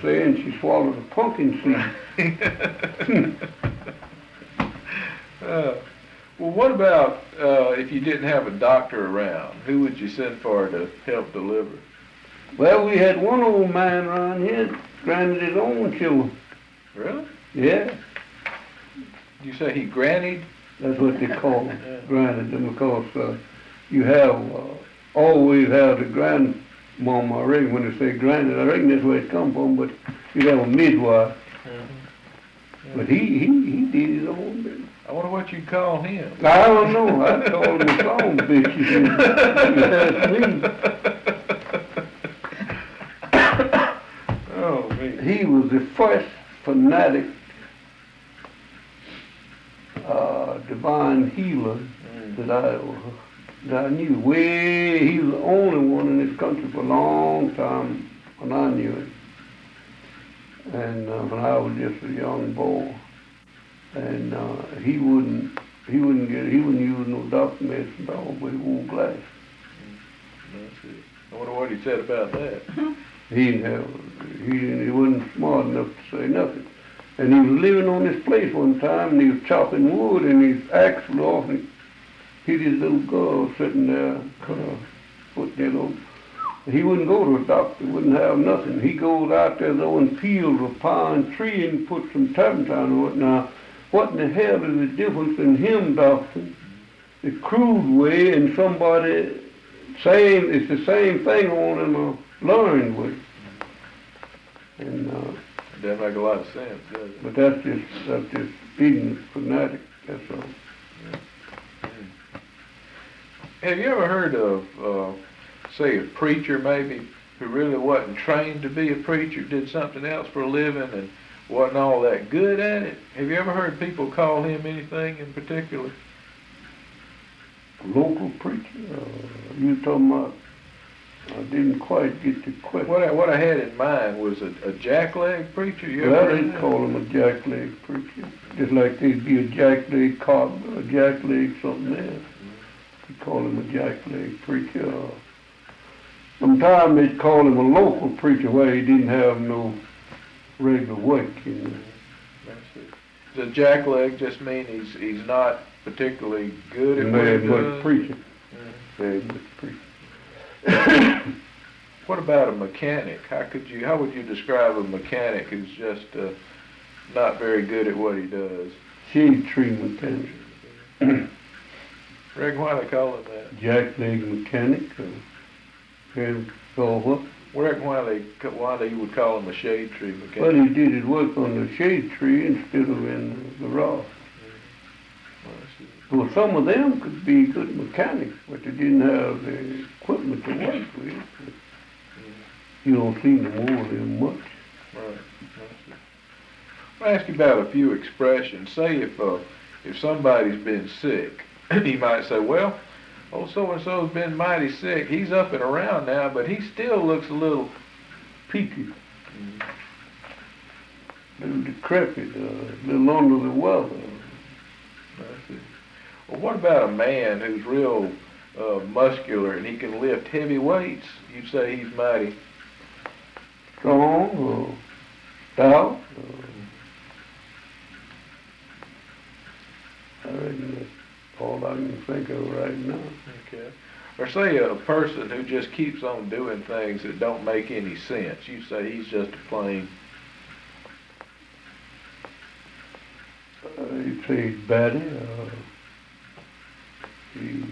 saying she swallowed a pumpkin seed. Well, what about if you didn't have a doctor around? Who would you send for to help deliver? Well, we had one old man around here granted his own children. Really? Yeah, You say he grannied? that's what they call it, granted them, because you have always have the grandmama, I reckon, when they say granted, I reckon that's where it come from, but you have a midwife. But he did his own business. I wonder what you'd call him. I don't know. I called him a song bitch. You Oh, man. He was the first fanatic divine healer that I knew. He was the only one in this country for a long time when I knew him. And when I was just a young boy. And he wouldn't use no doctor medicine at all, but he wore glasses. I wonder what he said about that. He wasn't smart enough to say nothing. And he was living on this place one time, and he was chopping wood, and his axe was off, and he hit his little girl sitting there, foot there. He wouldn't go to a doctor, wouldn't have nothing. He goes out there though and peels a pine tree and puts some turpentine on it. Now, what in the hell is the difference in him, doctor, the crude way, and somebody saying it's the same thing on in a learned way? And It doesn't make a lot of sense, does it? but that's just ignorant fanatic. That's all. Have you ever heard of, say, a preacher maybe who really wasn't trained to be a preacher, did something else for a living and wasn't all that good at it? Have you ever heard people call him anything in particular? Local preacher? You talking about? I didn't quite get the question. What I had in mind was a jackleg preacher. You Well, ever heard they'd that? call him a jackleg preacher. Just like they'd be a jackleg carpenter, a jackleg something else. You'd call him a jackleg preacher. Sometimes they'd call him a local preacher where he didn't have no regular work, you know. Does jackleg just mean he's not particularly good at what he does? Preaching. Very much preaching. What about a mechanic? How would you describe a mechanic who's just not very good at what he does? Shade tree mechanic. Reckon why they call him that? Jackleg mechanic. What? Reckon why they would call him a shade tree mechanic? Well, he did his work on the shade tree instead of in the raw. Well, some of them could be good mechanics, but they didn't have the equipment to work with. You don't see them over there much. Right. I'll ask you about a few expressions. Say if somebody's been sick, you might say, well, old so-and-so's been mighty sick. He's up and around now, but he still looks a little peaky. A little decrepit, a little under the weather. I see. Well, what about a man who's real muscular and he can lift heavy weights? You'd say he's mighty strong or stout. I reckon that's all I can think of right now. Okay. Or say a person who just keeps on doing things that don't make any sense. You say he's just a plain... You'd say he's batty. He's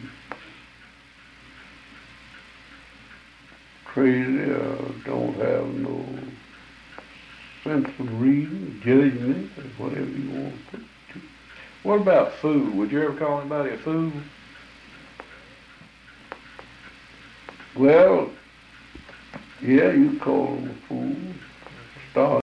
crazy, don't have no sense of reason, judgment, or whatever you want to put it to. What about fool? Would you ever call anybody a fool? Well, yeah, you call him a fool. Start